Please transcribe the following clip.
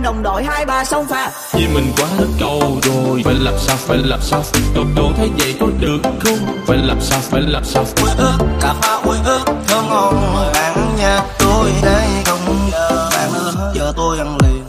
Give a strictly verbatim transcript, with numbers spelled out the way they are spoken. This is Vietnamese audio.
đồng đội hai ba sông pha. Vì mình quá hết câu rồi, phải làm sao, phải làm sao. Cậu đồ thấy vậy có được không? Phải làm sao, phải làm sao. Ui ước, cà pháo ui ước, thơm ngon. Bạn nhạc tôi đây không giờ. Bạn ơi, giờ tôi ăn liền.